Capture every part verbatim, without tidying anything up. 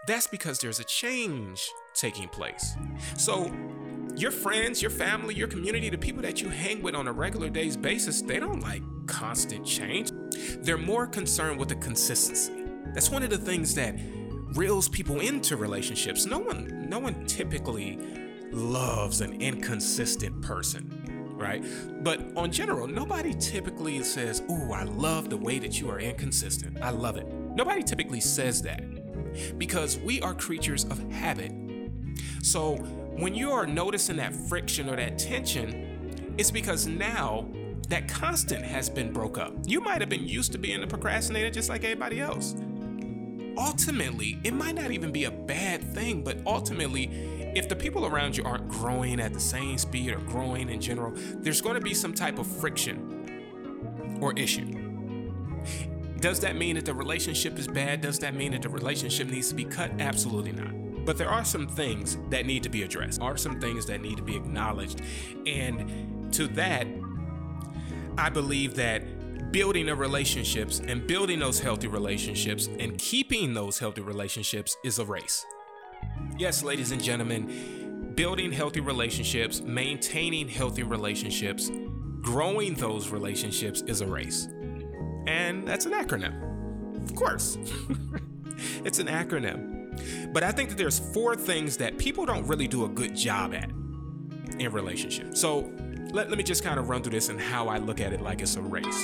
That's because there's a change taking place. So your friends, your family, your community, the people that you hang with on a regular day's basis, they don't like constant change. They're more concerned with the consistency. That's one of the things that reels people into relationships. No one, no one typically loves an inconsistent person, right? But on general, nobody typically says, "Ooh, I love the way that you are inconsistent. I love it." Nobody typically says that because we are creatures of habit. So when you are noticing that friction or that tension, it's because now that constant has been broke up. You might have been used to being a procrastinator just like everybody else. Ultimately, it might not even be a bad thing, but ultimately, if the people around you aren't growing at the same speed or growing in general, there's going to be some type of friction or issue. Does that mean that the relationship is bad? Does that mean that the relationship needs to be cut? Absolutely not. But there are some things that need to be addressed, are some things that need to be acknowledged. And to that, I believe that building a relationships and building those healthy relationships and keeping those healthy relationships is a race. Yes, ladies and gentlemen, building healthy relationships, maintaining healthy relationships, growing those relationships is a race. And that's an acronym. Of course. It's an acronym. But I think that there's four things that people don't really do a good job at in relationships. So let, let me just kind of run through this and how I look at it like it's a race.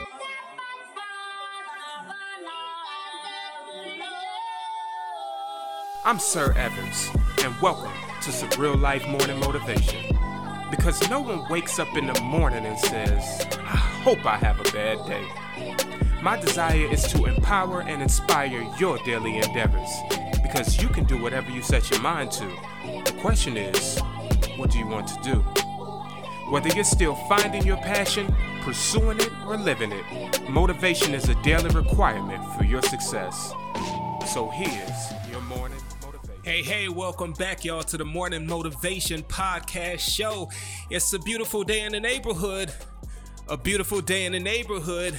I'm Sir Evans, and welcome to some real life morning motivation. Because no one wakes up in the morning and says, "I hope I have a bad day." My desire is to empower and inspire your daily endeavors, because you can do whatever you set your mind to. The question is, what do you want to do? Whether you're still finding your passion, pursuing it, or living it, motivation is a daily requirement for your success. So here's your morning motivation. Hey, hey, welcome back, y'all, to the Morning Motivation Podcast Show. It's a beautiful day in the neighborhood. A beautiful day in the neighborhood.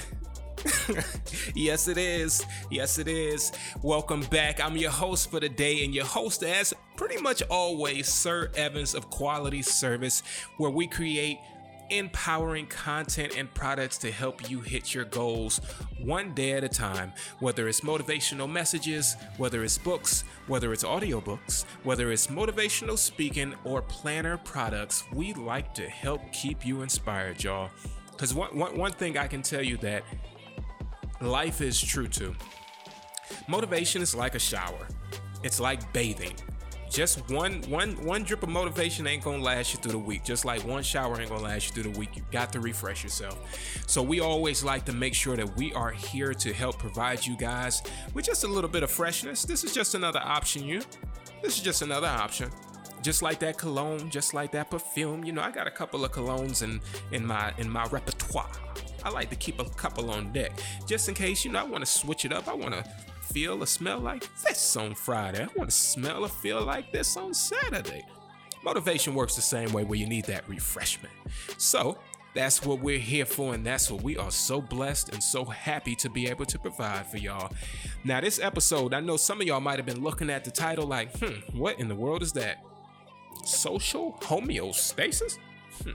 Yes, it is. Yes, it is. Welcome back. I'm your host for the day, and your host, as pretty much always, Sir Evans of Quality Service, where we create empowering content and products to help you hit your goals one day at a time. Whether it's motivational messages, whether it's books, whether it's audiobooks, whether it's motivational speaking or planner products, we like to help keep you inspired, y'all. Because one, one, one thing I can tell you that life is true to. Motivation is like a shower. It's like bathing. Just one one one drip of motivation ain't gonna last you through the week. Just like one shower ain't gonna last you through the week. You got to refresh yourself. So we always like to make sure that we are here to help provide you guys with just a little bit of freshness. This is just another option, you. This is just another option. Just like that cologne, just like that perfume. You know, I got a couple of colognes in, in my in my repertoire. I like to keep a couple on deck. Just in case, you know, I want to switch it up. I want to feel or smell like this on Friday. I want to smell or feel like this on Saturday. Motivation works the same way, where you need that refreshment. So that's what we're here for, and that's what we are so blessed and so happy to be able to provide for y'all. Now, this episode, I know some of y'all might have been looking at the title like, hmm, what in the world is that? Social homeostasis? Hmm.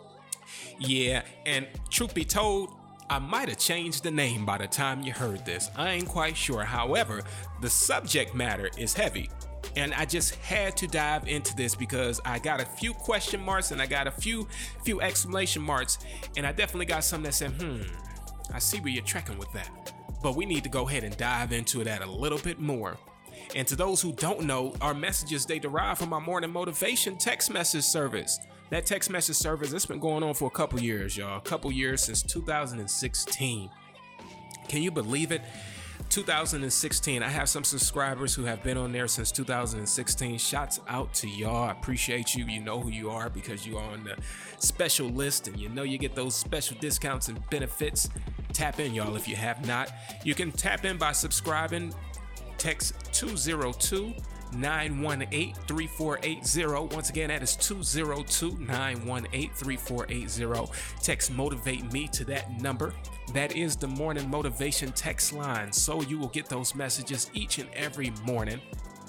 Yeah, and truth be told, I might have changed the name by the time you heard this. I ain't quite sure. However, the subject matter is heavy, and I just had to dive into this because I got a few question marks and I got a few few exclamation marks, and I definitely got some that said, hmm, I see where you're trekking with that. But we need to go ahead and dive into that a little bit more. And to those who don't know, our messages, they derive from our morning motivation text message service. That text message service, it's been going on for a couple years, y'all. A couple years since two thousand sixteen. Can you believe it? two thousand sixteen. I have some subscribers who have been on there since two thousand sixteen. Shouts out to y'all. I appreciate you. You know who you are because you are on the special list, and you know you get those special discounts and benefits. Tap in, y'all, if you have not. You can tap in by subscribing. Text two zero two, nine one eight, three four eight zero. Once again, that is two zero two, nine one eight, three four eight zero. Text Motivate Me to that number. That is the morning motivation text line. So you will get those messages each and every morning.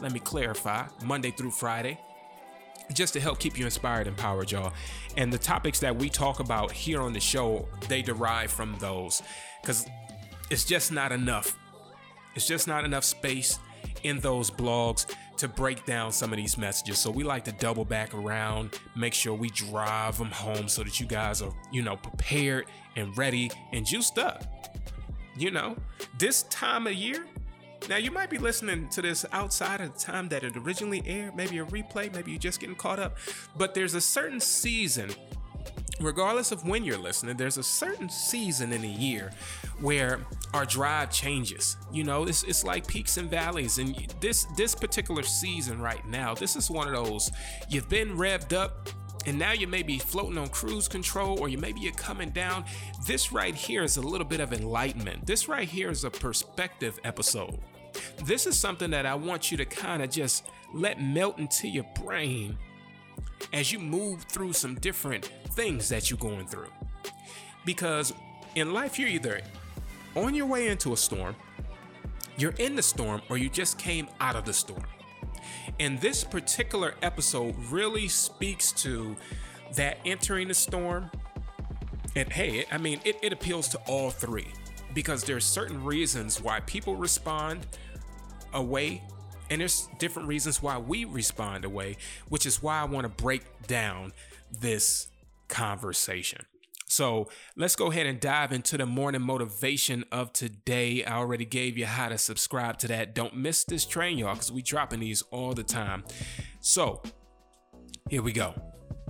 let me clarify, Monday through Friday, just to help keep you inspired and empowered, y'all. And the topics that we talk about here on the show, they derive from those, because it's just not enough. It's just not enough space in those blogs to break down some of these messages. So we like to double back around, make sure we drive them home so that you guys are, you know, prepared and ready and juiced up. You know, this time of year, now you might be listening to this outside of the time that it originally aired, maybe a replay, maybe you're just getting caught up, but there's a certain season, regardless of when you're listening, there's a certain season in a year where our drive changes. You know, it's, it's like peaks and valleys. And this this particular season right now, this is one of those, you've been revved up and now you may be floating on cruise control, or you maybe you're coming down. This right here is a little bit of enlightenment. This right here is a perspective episode. This is something that I want you to kind of just let melt into your brain as you move through some different things that you're going through. Because in life, you're either on your way into a storm, you're in the storm, or you just came out of the storm. And this particular episode really speaks to that entering the storm. And hey, I mean, it, it appeals to all three, because there's certain reasons why people respond away, and there's different reasons why we respond away, which is why I want to break down this conversation. So let's go ahead and dive into the morning motivation of today. I already gave you how to subscribe to that. Don't miss this train, y'all, because we dropping these all the time. So here we go.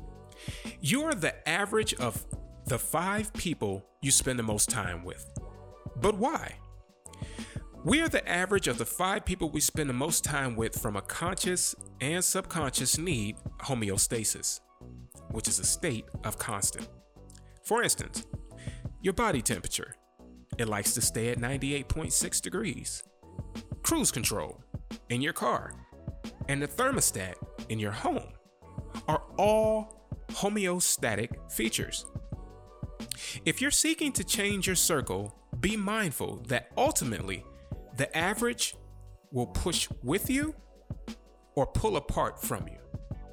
You're the average of the five people you spend the most time with. But why? We are the average of the five people we spend the most time with from a conscious and subconscious need, homeostasis, which is a state of constant. For instance, your body temperature, it likes to stay at ninety-eight point six degrees. Cruise control in your car and the thermostat in your home are all homeostatic features. If you're seeking to change your circle, be mindful that ultimately the average will push with you or pull apart from you.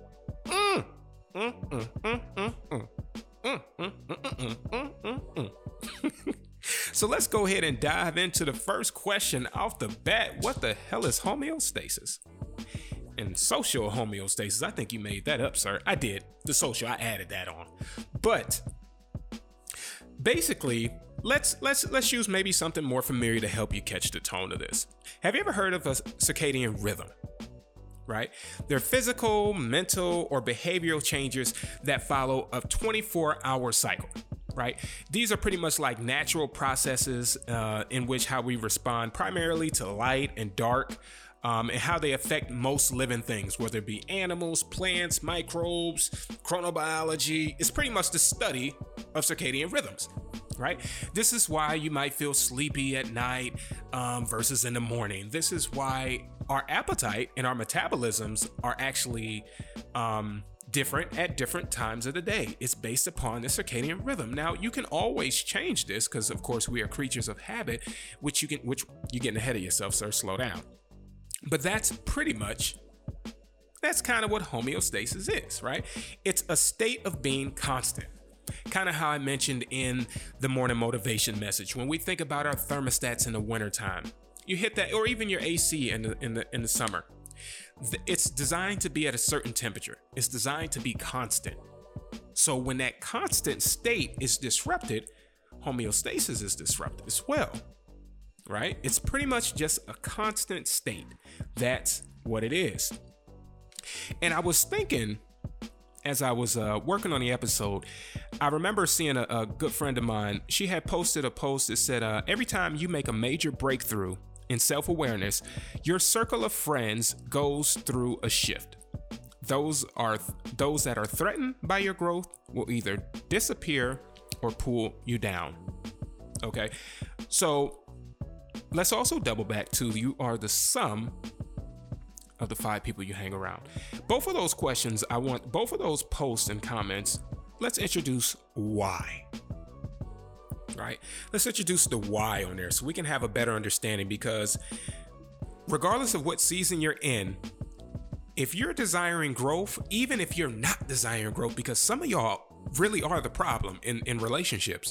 Mm, mm, mm, mm, mm, mm. Mm, mm, mm, mm, mm, mm, mm. So let's go ahead and dive into the first question off the bat. What the hell is homeostasis? And social homeostasis, I think you made that up, sir. I did. The social, I added that on. But basically, let's let's let's use maybe something more familiar to help you catch the tone of this. Have you ever heard of a circadian rhythm? Right? They're physical, mental, or behavioral changes that follow a twenty-four hour cycle, right? These are pretty much like natural processes uh, in which how we respond primarily to light and dark, um, and how they affect most living things, whether it be animals, plants, microbes, chronobiology. It's pretty much the study of circadian rhythms. Right? This is why you might feel sleepy at night um, versus in the morning. This is why our appetite and our metabolisms are actually um, different at different times of the day. It's based upon the circadian rhythm. Now, you can always change this because, of course, we are creatures of habit, which you can, which you're getting ahead of yourself, sir. Slow down. But that's pretty much, that's kind of what homeostasis is, right? It's a state of being constant. Kind of how I mentioned in the morning motivation message. When we think about our thermostats in the wintertime, you hit that, or even your A C in the in the in the summer. It's designed to be at a certain temperature. It's designed to be constant. So when that constant state is disrupted, homeostasis is disrupted as well. Right? It's pretty much just a constant state. That's what it is. And I was thinking, as I was uh, working on the episode, I remember seeing a, a good friend of mine. She had posted a post that said, uh, every time you make a major breakthrough in self-awareness, your circle of friends goes through a shift. Those are th- those that are threatened by your growth will either disappear or pull you down. Okay, so let's also double back to you are the sum of the five people you hang around. Both of those questions, I want both of those posts and comments. Let's introduce why. Right? Let's introduce the why on there so we can have a better understanding, because regardless of what season you're in, if you're desiring growth, even if you're not desiring growth, because some of y'all really are the problem in, in relationships,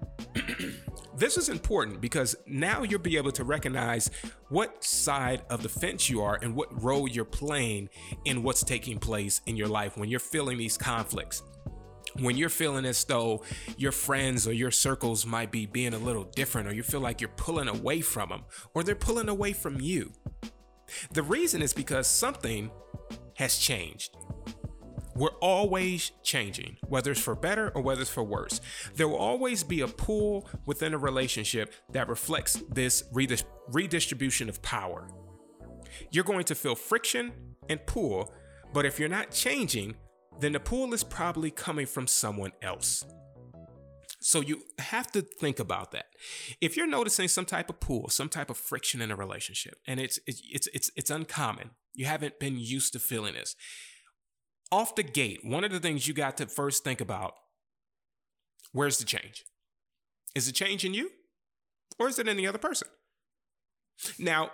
this is important because now you'll be able to recognize what side of the fence you are and what role you're playing in what's taking place in your life when you're feeling these conflicts. When you're feeling as though your friends or your circles might be being a little different, or you feel like you're pulling away from them, or they're pulling away from you. The reason is because something has changed. We're always changing, whether it's for better or whether it's for worse. There will always be a pull within a relationship that reflects this redis- redistribution of power. You're going to feel friction and pull, but if you're not changing, then the pull is probably coming from someone else. So you have to think about that. If you're noticing some type of pull, some type of friction in a relationship, and it's it's it's it's uncommon, you haven't been used to feeling this. Off the gate, one of the things you got to first think about, where's the change? Is the change in you, or is it in the other person? Now,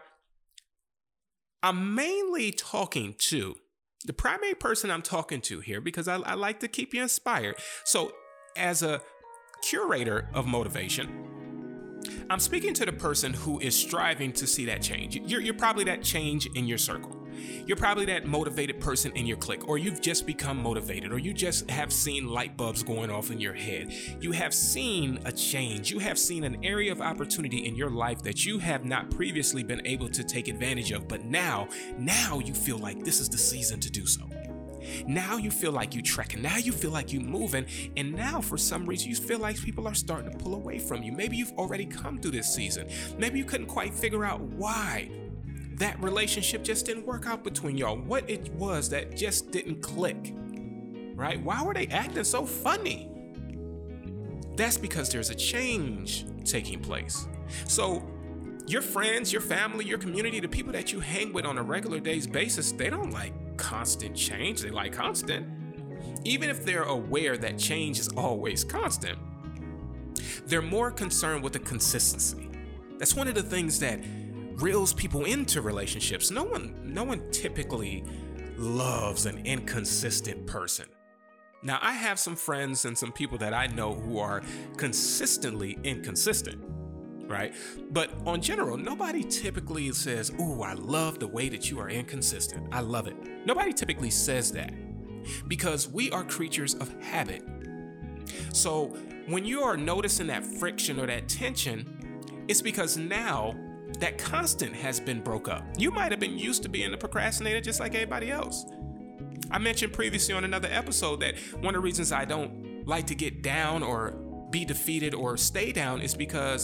I'm mainly talking to the primary person I'm talking to here, because I, I like to keep you inspired. So as a curator of motivation, I'm speaking to the person who is striving to see that change. You're, you're probably that change in your circle. You're probably that motivated person in your clique, or you've just become motivated, or you just have seen light bulbs going off in your head. You have seen a change. You have seen an area of opportunity in your life that you have not previously been able to take advantage of, but now, now you feel like this is the season to do so. Now you feel like you trekking. Now you feel like you moving. And now for some reason you feel like people are starting to pull away from you. Maybe you've already come through this season. Maybe you couldn't quite figure out why that relationship just didn't work out between y'all. What it was that just didn't click, right? Why were they acting so funny? That's because there's a change taking place. So your friends, your family, your community, the people that you hang with on a regular days basis, they don't like constant change. They like constant. Even if they're aware that change is always constant, they're more concerned with the consistency. That's one of the things that reels people into relationships. No one, no one typically loves an inconsistent person. Now, I have some friends and some people that I know who are consistently inconsistent, right? But on general, nobody typically says, "Ooh, I love the way that you are inconsistent. I love it." Nobody typically says that, because we are creatures of habit. So when you are noticing that friction or that tension, it's because now that constant has been broke up. You might have been used to being a procrastinator just like everybody else. I mentioned previously on another episode that one of the reasons I don't like to get down or be defeated or stay down is because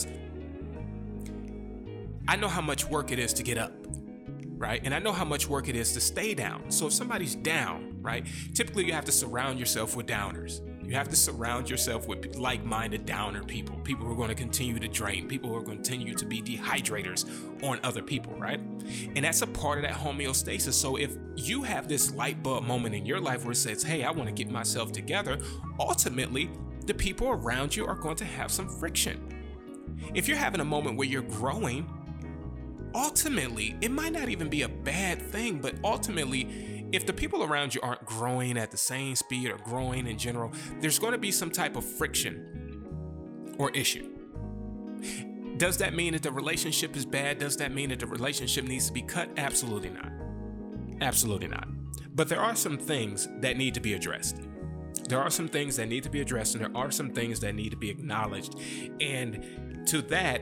I know how much work it is to get up, right? And I know how much work it is to stay down. So if somebody's down, right, typically you have to surround yourself with downers. You have to surround yourself with like-minded downer people, people who are going to continue to drain, people who are going to continue to be dehydrators on other people, right? And that's a part of that homeostasis. So if you have this light bulb moment in your life where it says, "Hey, I want to get myself together," ultimately, the people around you are going to have some friction. If you're having a moment where you're growing, ultimately, it might not even be a bad thing, but ultimately, if the people around you aren't growing at the same speed or growing in general, there's going to be some type of friction or issue. Does that mean that the relationship is bad? Does that mean that the relationship needs to be cut? Absolutely not. Absolutely not. But there are some things that need to be addressed. There are some things that need to be addressed, and there are some things that need to be acknowledged. And to that,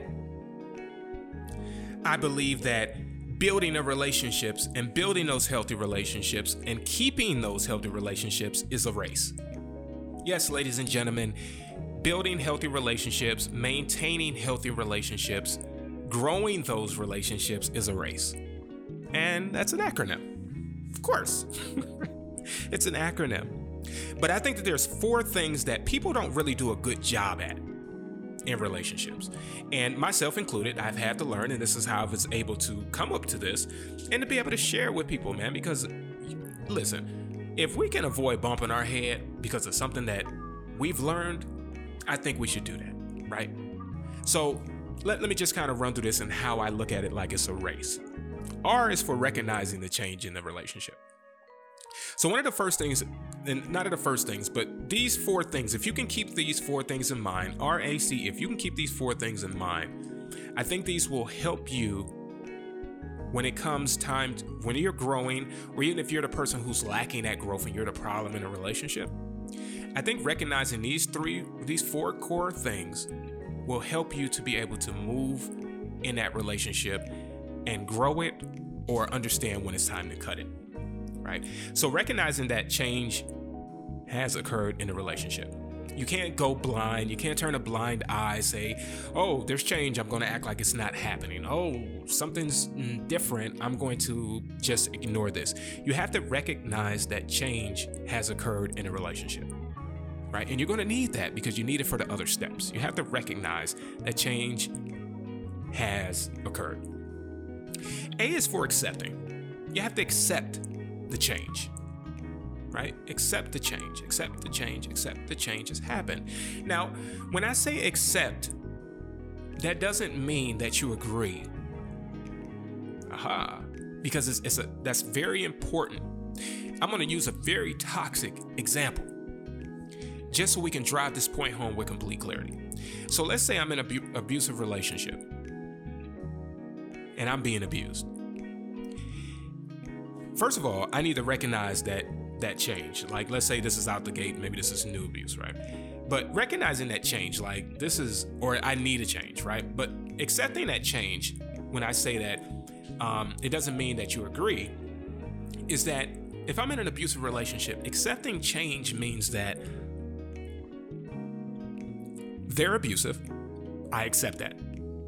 I believe that building the relationships and building those healthy relationships and keeping those healthy relationships is a race. Yes, ladies and gentlemen, building healthy relationships, maintaining healthy relationships, growing those relationships is a race. And that's an acronym. Of course. It's an acronym. But I think that there's four things that people don't really do a good job at in relationships, and myself included. I've had to learn, and this is how I was able to come up to this and to be able to share with people, man, because listen, if we can avoid bumping our head because of something that we've learned, I think we should do that, right? So let, let me just kind of run through this and how I look at it like it's a race. R is for recognizing the change in the relationship. So one of the first things, and not of the first things, but these four things, if you can keep these four things in mind, R A C, if you can keep these four things in mind, I think these will help you when it comes time, to, when you're growing, or even if you're the person who's lacking that growth and you're the problem in a relationship. I think recognizing these three, these four core things will help you to be able to move in that relationship and grow it or understand when it's time to cut it, right? So recognizing that change has occurred in a relationship. You can't go blind. You can't turn a blind eye, say, oh, there's change. I'm going to act like it's not happening. Oh, something's different. I'm going to just ignore this. You have to recognize that change has occurred in a relationship, right? And you're going to need that because you need it for the other steps. You have to recognize that change has occurred. A is for accepting. You have to accept the change. Right? Accept the change, accept the change, accept the change has happened. Now, when I say accept, that doesn't mean that you agree. Aha, because it's, it's a that's very important. I'm going to use a very toxic example just so we can drive this point home with complete clarity. So let's say I'm in an abu- abusive relationship and I'm being abused. First of all, I need to recognize that that change. Like, let's say this is out the gate, maybe this is new abuse, right? But recognizing that change, like this is, or I need a change, right? But accepting that change, when I say that, um, it doesn't mean that you agree, is that if I'm in an abusive relationship, accepting change means that they're abusive. I accept that.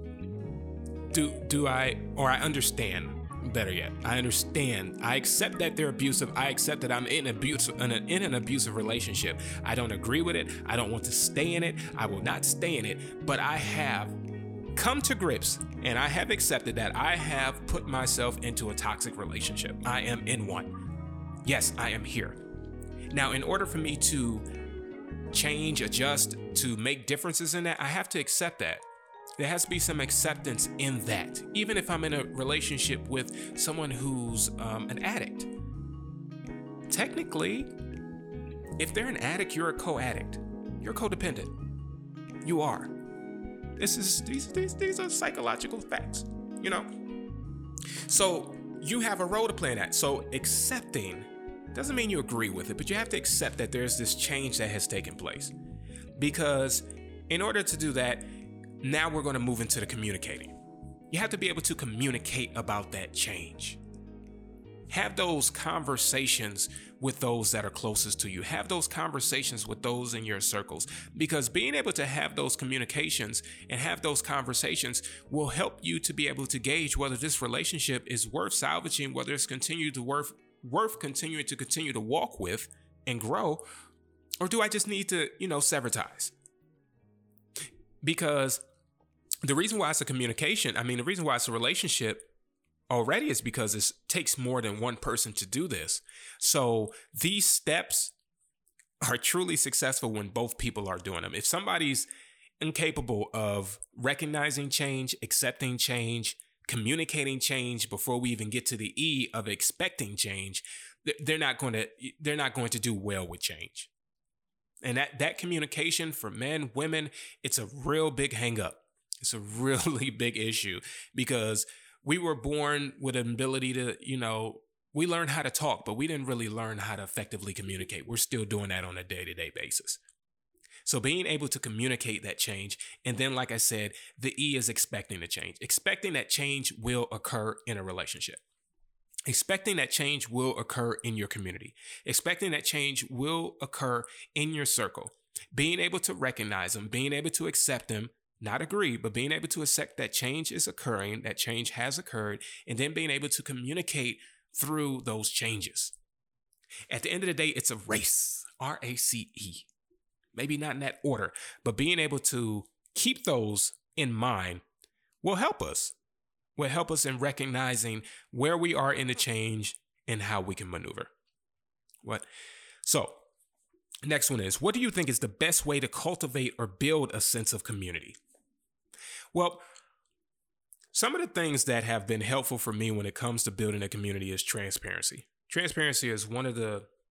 Do, do I, or I understand. Better yet, I understand. I accept that they're abusive. I accept that I'm in, abuse, in, a, in an abusive relationship. I don't agree with it. I don't want to stay in it. I will not stay in it. But I have come to grips and I have accepted that I have put myself into a toxic relationship. I am in one. Yes, I am here. Now, in order for me to change, adjust, to make differences in that, I have to accept that. There has to be some acceptance in that. Even if I'm in a relationship with someone who's um, an addict. Technically, if they're an addict, you're a co-addict. You're codependent. You are. This is these, these, these are psychological facts, you know? So you have a role to play in that. So accepting doesn't mean you agree with it, but you have to accept that there's this change that has taken place. Because in order to do that, now we're going to move into the communicating. You have to be able to communicate about that change. Have those conversations with those that are closest to you. Have those conversations with those in your circles. Because being able to have those communications and have those conversations will help you to be able to gauge whether this relationship is worth salvaging, whether it's continued to worth, worth continuing to continue to walk with and grow, or do I just need to, you know, sever ties? Because the reason why it's a communication, I mean, the reason why it's a relationship already is because it takes more than one person to do this. So these steps are truly successful when both people are doing them. If somebody's incapable of recognizing change, accepting change, communicating change before we even get to the E of expecting change, they're not going to, they're not going to do well with change. And that, that communication for men, women, it's a real big hang up. It's a really big issue because we were born with an ability to, you know, we learned how to talk, but we didn't really learn how to effectively communicate. We're still doing that on a day-to-day basis. So being able to communicate that change. And then, like I said, the E is expecting the change, expecting that change will occur in a relationship. Expecting that change will occur in your community. Expecting that change will occur in your circle. Being able to recognize them, being able to accept them, not agree, but being able to accept that change is occurring, that change has occurred, and then being able to communicate through those changes. At the end of the day, it's a race, R A C E. Maybe not in that order, but being able to keep those in mind will help us. Will help us in recognizing where we are in the change and how we can maneuver. What? So, next one is, what do you think is the best way to cultivate or build a sense of community? Well, some of the things that have been helpful for me when it comes to building a community is transparency. Transparency is one of the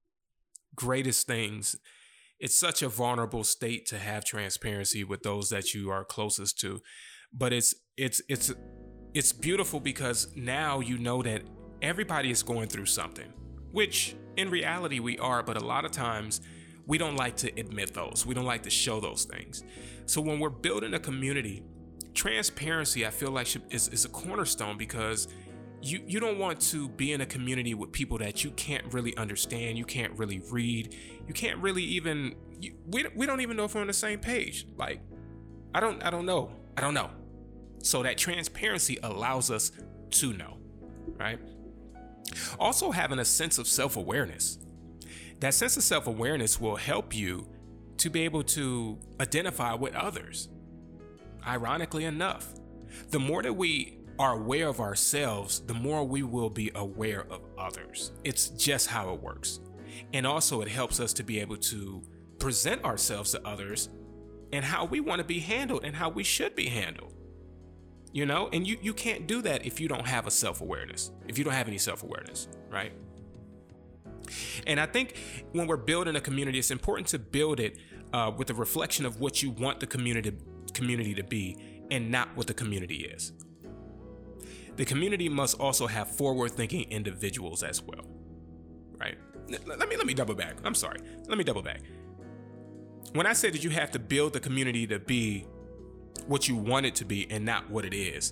greatest things. It's such a vulnerable state to have transparency with those that you are closest to, but it's it's it's it's beautiful because now you know that everybody is going through something, which in reality we are, but a lot of times we don't like to admit those. We don't like to show those things. So when we're building a community, transparency, I feel like should, is, is a cornerstone, because you, you don't want to be in a community with people that you can't really understand, you can't really read, you can't really even, you, we, we don't even know if we're on the same page. Like, I don't, I don't know. I don't know. So that transparency allows us to know, right? Also, having a sense of self-awareness. That sense of self-awareness will help you to be able to identify with others. Ironically enough, the more that we are aware of ourselves, the more we will be aware of others. It's just how it works. And also, it helps us to be able to present ourselves to others and how we want to be handled and how we should be handled. You know, and you, you can't do that if you don't have a self-awareness, if you don't have any self-awareness, right? And I think when we're building a community, it's important to build it uh, with a reflection of what you want the community community to be and not what the community is. The community must also have forward-thinking individuals as well, right? Let me let me double back. I'm sorry. Let me double back. When I say that you have to build the community to be what you want it to be and not what it is,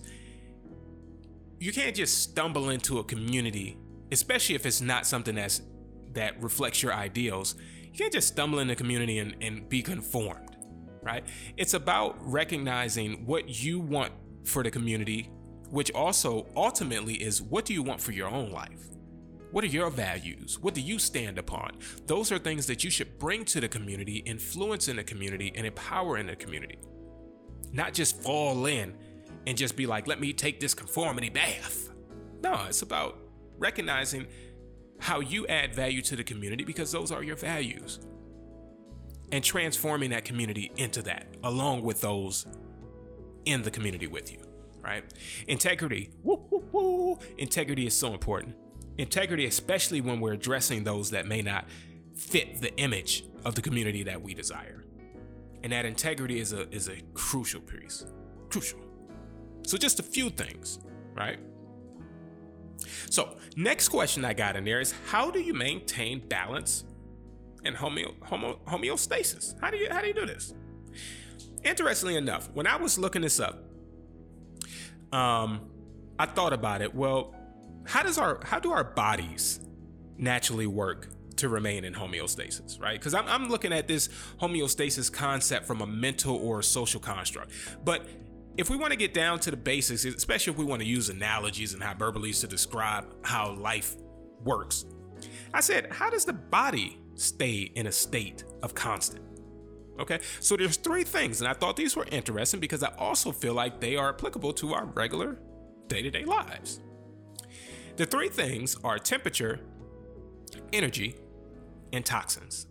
you can't just stumble into a community, especially if it's not something that's that reflects your ideals. You can't just stumble in the community and, and be conformed, right? It's about recognizing what you want for the community, which also ultimately is, what do you want for your own life? What are your values? What do you stand upon? Those are things that you should bring to the community, influence in the community, and empower in the community. Not just fall in and just be like, let me take this conformity bath. No, it's about recognizing how you add value to the community, because those are your values, and transforming that community into that, along with those in the community with you, right? Integrity. Woo, woo, woo. Integrity is so important. Integrity, especially when we're addressing those that may not fit the image of the community that we desire. And that integrity is a is a crucial piece. Crucial. So just a few things, right? So next question I got in there is, how do you maintain balance and homeo, homo, homeostasis? How do you how do you do this? Interestingly enough, when I was looking this up, um, I thought about it. Well, how does our how do our bodies naturally work to remain in homeostasis, right? Because I'm, I'm looking at this homeostasis concept from a mental or a social construct. But if we want to get down to the basics, especially if we want to use analogies and hyperboles to describe how life works, I said, how does the body stay in a state of constant? Okay, so there's three things, and I thought these were interesting because I also feel like they are applicable to our regular day-to-day lives. The three things are temperature, energy, and toxins.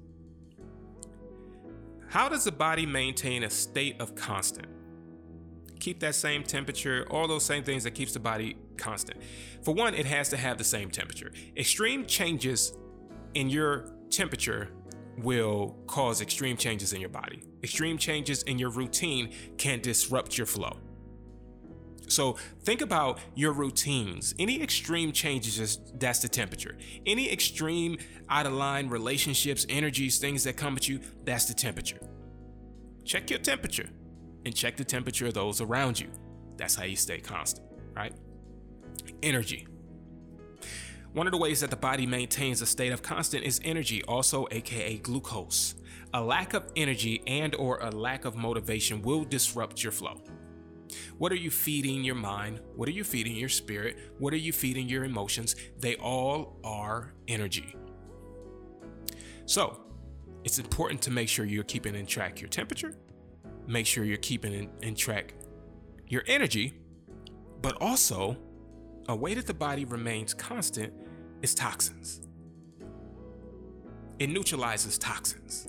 How does the body maintain a state of constant? Keep that same temperature, all those same things that keeps the body constant. For one, it has to have the same temperature. Extreme changes in your temperature will cause extreme changes in your body. Extreme changes in your routine can disrupt your flow. So think about your routines. Any extreme changes, that's the temperature. Any extreme out of line relationships, energies, things that come at you, that's the temperature. Check your temperature and check the temperature of those around you. That's how you stay constant, right? Energy. One of the ways that the body maintains a state of constant is energy, also aka glucose. A lack of energy and or a lack of motivation will disrupt your flow. What are you feeding your mind? What are you feeding your spirit? What are you feeding your emotions? They all are energy. So it's important to make sure you're keeping in track your temperature, make sure you're keeping in, in track your energy, but also a way that the body remains constant is toxins. It neutralizes toxins.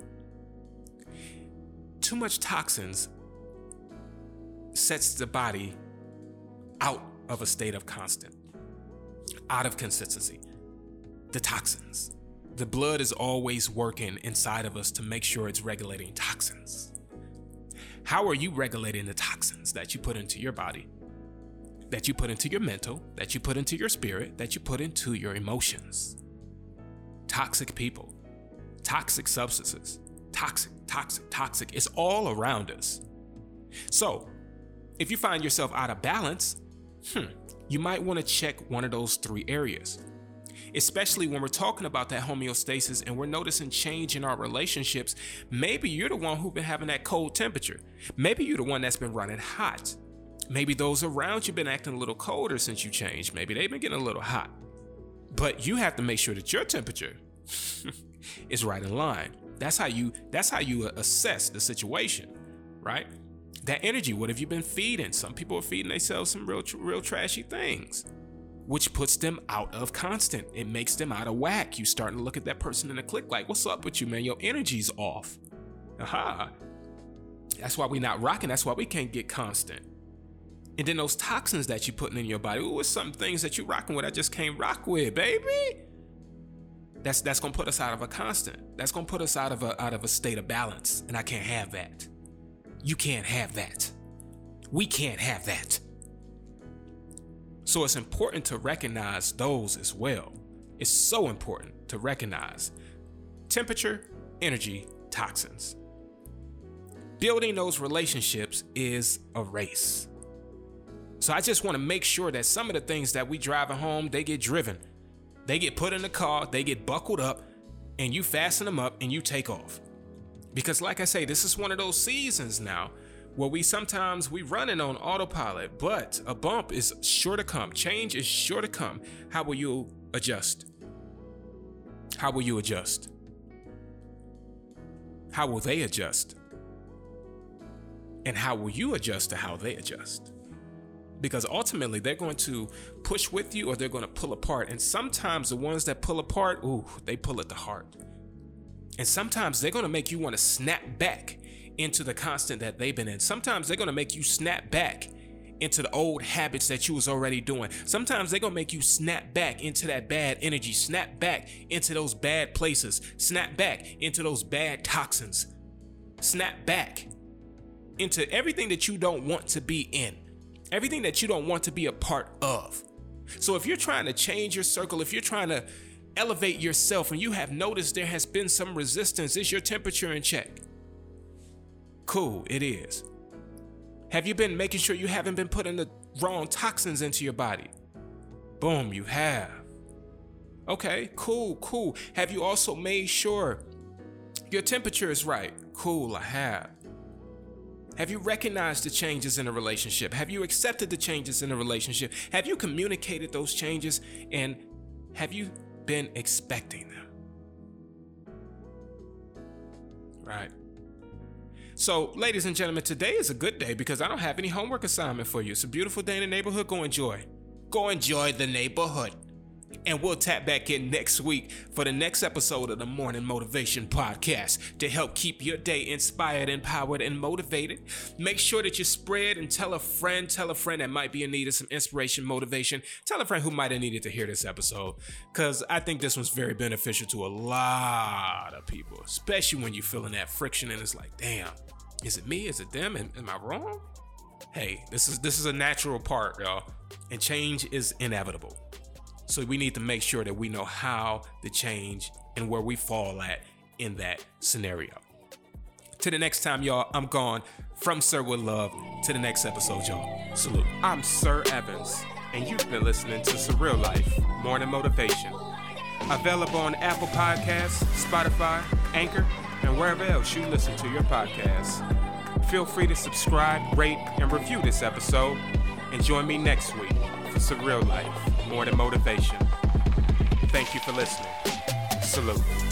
Too much toxins sets the body out of a state of constant, out of consistency. The toxins. The blood is always working inside of us to make sure it's regulating toxins. How are you regulating the toxins that you put into your body, that you put into your mental, that you put into your spirit, that you put into your emotions? Toxic people, toxic substances, toxic, toxic, toxic. It's all around us. So if you find yourself out of balance, hmm, you might want to check one of those three areas. Especially when we're talking about that homeostasis and we're noticing change in our relationships. Maybe you're the one who's been having that cold temperature. Maybe you're the one that's been running hot. Maybe those around you been acting a little colder since you changed. Maybe they've been getting a little hot. But you have to make sure that your temperature is right in line. That's how you that's how you assess the situation, right? That energy, what have you been feeding? Some people are feeding themselves some real real trashy things, which puts them out of constant. It makes them out of whack. You starting to look at that person in a click like, what's up with you, man? Your energy's off. Aha. That's why we not rocking. That's why we can't get constant. And then those toxins that you putting in your body, ooh, it's some things that you rocking with I just can't rock with, baby. That's that's gonna put us out of a constant. That's gonna put us out of a out of a state of balance. And I can't have that. You can't have that. We can't have that. So it's important to recognize those as well. It's so important to recognize temperature, energy, toxins. Building those relationships is a race. So I just want to make sure that some of the things that we driving home, they get driven. They get put in the car, they get buckled up, and you fasten them up and you take off. Because like I say, this is one of those seasons now where we sometimes we running on autopilot, but a bump is sure to come. Change is sure to come. How will you adjust? How will you adjust? How will they adjust? And how will you adjust to how they adjust? Because ultimately they're going to push with you or they're going to pull apart. And sometimes the ones that pull apart, ooh, they pull at the heart. And sometimes they're going to make you want to snap back into the constant that they've been in. Sometimes they're going to make you snap back into the old habits that you was already doing. Sometimes they're going to make you snap back into that bad energy, snap back into those bad places, snap back into those bad toxins, snap back into everything that you don't want to be in, everything that you don't want to be a part of. So if you're trying to change your circle, if you're trying to elevate yourself and you have noticed there has been some resistance, is your temperature in check? Cool, it is. Have you been making sure you haven't been putting the wrong toxins into your body? Boom, you have. Okay, cool, cool. Have you also made sure your temperature is right? Cool, I have. Have you recognized the changes in a relationship? Have you accepted the changes in a relationship? Have you communicated those changes? And have you been expecting them? Right. So, ladies and gentlemen, today is a good day because I don't have any homework assignment for you. It's a beautiful day in the neighborhood. Go enjoy. Go enjoy the neighborhood. And we'll tap back in next week for the next episode of the Morning Motivation Podcast to help keep your day inspired, empowered, and motivated. Make sure that you spread and tell a friend, tell a friend that might be in need of some inspiration, motivation. Tell a friend who might have needed to hear this episode, because I think this was very beneficial to a lot of people, especially when you're feeling that friction and it's like, damn, is it me? Is it them? Am, am I wrong? Hey, this is this is a natural part, y'all, and change is inevitable. So we need to make sure that we know how to change and where we fall at in that scenario. To the next time, y'all, I'm gone. From Sir with Love. To the next episode, y'all. Salute. I'm Sir Evans, and you've been listening to Surreal Life Morning Motivation. Available on Apple Podcasts, Spotify, Anchor, and wherever else you listen to your podcasts. Feel free to subscribe, rate, and review this episode. And join me next week for Surreal Life Morning Motivation. Thank you for listening. Salute.